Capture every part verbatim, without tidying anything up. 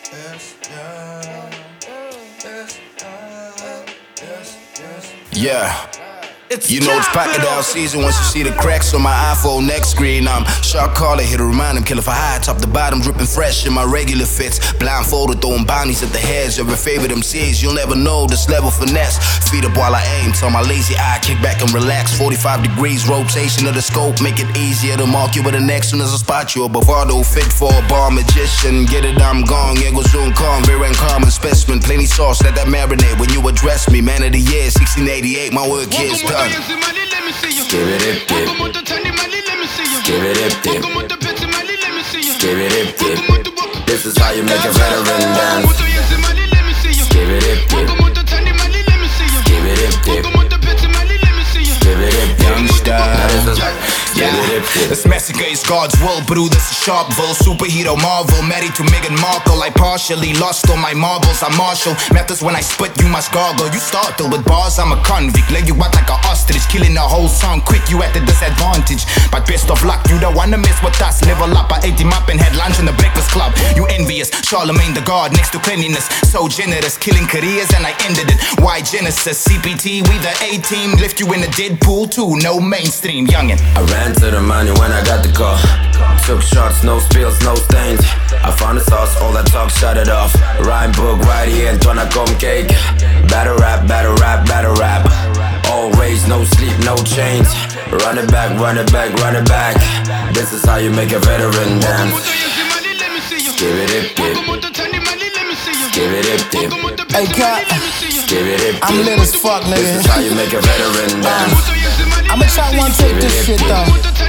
Yeah. You know it's pocket down season once you see the cracks on my iPhone next screen. I'm shark caller here to remind him, killer for high, top to bottom, dripping fresh in my regular fits. Blindfolded, throwing bounties at the heads of your favorite M Cs. You'll never know this level finesse. Feet up while I aim, tell my lazy eye, kick back and relax. forty-five degrees rotation of the scope, make it easier to mark you with the next one as a spot. You a bravado fit for a bar magician. Get it, I'm gone, ego zoom calm, very uncommon specimen. Plenty sauce, let that marinate when you address me. Man of the year, sixteen eighty-eight, my work here's done. Give it up, dip. Give it up, dip. Give it up, dip. This is how you make a veteran dance. Give it up, dip. Give it up, dip. Give it up, youngster. Yeah, this massacre is God's will, brew this is Sharpville. Superhero Marvel, married to Meghan Markle. I partially lost all my marbles, I'm Marshall. Matters when I spit, you must gargle. You startle with bars, I'm a convict. Leg you out like a ostrich, killing the whole song quick, you at a disadvantage. But best of luck, you don't wanna mess with us. Level up, I ate him up and had lunch in the breakfast club. You envious, Charlemagne the God next to cleanliness. So generous, killing careers and I ended it. Why Genesis, C P T, we the A-team. Lift you in the Deadpool too, no mainstream, youngin'. I ran to the money when I got the call. Took shots, no spills, no stains. I found the sauce, all that talk, shut it off. Rhyme book right here, and tryna come cake. Battle rap, battle rap, battle rap. Always no sleep, no chains. Run it back, run it back, run it back. This is how you make a veteran dance. Give it up, dip. Give it up, dip. Hey, cat. Give it up, dip. I'm lit as fuck, nigga. This is how you make a veteran dance. I'ma try one take this shit though.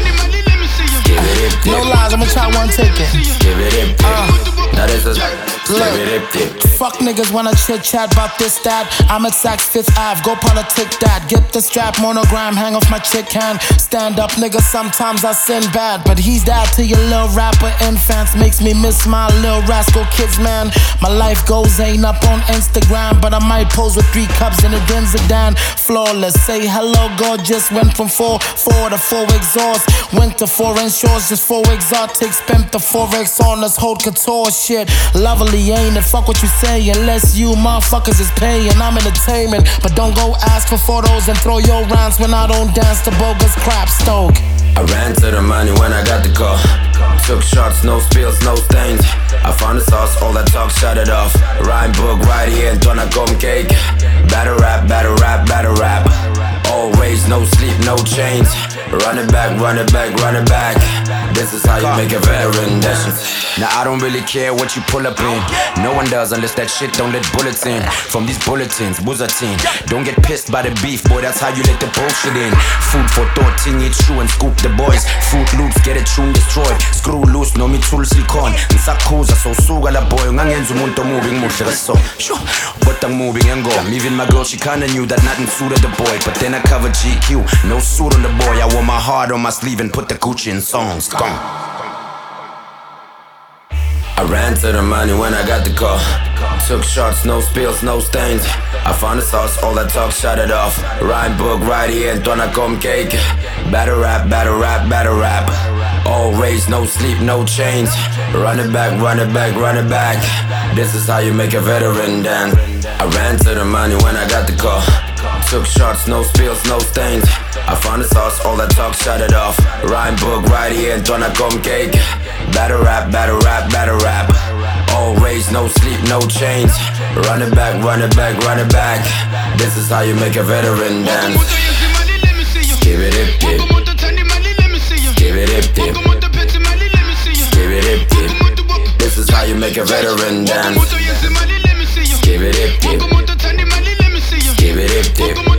No lies, I'ma try one take it. Give it up, uh, now this is Look, fuck niggas wanna chit chat about this, that. I'm at Saks Fifth Ave, go politic that. Get the strap, monogram, hang off my chick hand. Stand up, nigga, sometimes I sin bad. But he's that to your little rapper infants. Makes me miss my little rascal kids, man. My life goals ain't up on Instagram, but I might pose with three cups and a Denzidan. Flawless, say hello, gorgeous. Went from four, four to four exhaust. Went to foreign shores, just four exotics. Spent the forex on us, hold couture shit. Lovely, ain't it? Fuck what you say, unless you motherfuckers is paying. I'm entertainment, but don't go ask for photos and throw your rounds when I don't dance to bogus crap stoke. I ran to the money when I got the call. Took shots, no spills, no stains. I found the sauce, all that talk, shut it off. Rhyme book right here, and tryna come cake. Battle rap, battle rap, battle rap. Always no sleep, no chains. Run it back, run it back, run it back. This is how you make a veteran dance. Now I don't really care what you pull up in. No one does unless that shit don't let bullets in. From these bulletins, buzatin. Don't get pissed by the beef, boy, that's how you let the bullshit in. Food for thought, ting it true and scoop the boys. Fruit loops, get it true, destroy. Screw loose, no me tool silicon. Ngisakhuza so suka la boy. Ungangenza umuntu moving muhle so. But I'm moving and go. Even my girl, she kinda knew that nothing suited the boy. But then I covered G Q, no suit on the boy. I wore my heart on my sleeve and put the Gucci in songs. Gone. I ran to the money when I got the call. Took shots, no spills, no stains. I found the sauce, all that talk, shut it off. Rhyme book right here, and tryna come cake. Battle rap, battle rap, battle rap. Always no sleep, no chains. Run it back, run it back, run it back. This is how you make a veteran dance. I ran to the money when I got the call. Took shots, no spills, no stains. I found the sauce, all that talk, shut it off. Rhyme book right here, and tryna come cake. Battle rap, battle rap, battle rap. Always no sleep, no chains. Run it back, run it back, run it back. This is how you make a veteran dance. Give it up, dip. Give it up, dip. Give it up, dip. This is how you make a veteran dance. Give it up, dip. Give it up, dip.